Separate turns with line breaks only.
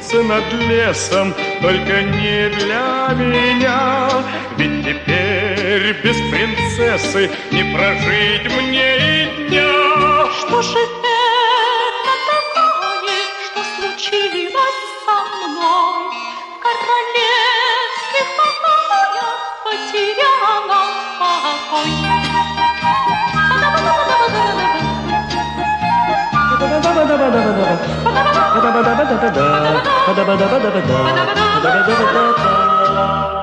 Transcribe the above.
птицы над лесом, только не для меня. Ведь теперь без принцессы не прожить мне и дня.
Что же это такое, что случилось со мной? В королевских покоях потеряла покой.
Ba-da-ba-da-ba-da-ba-da.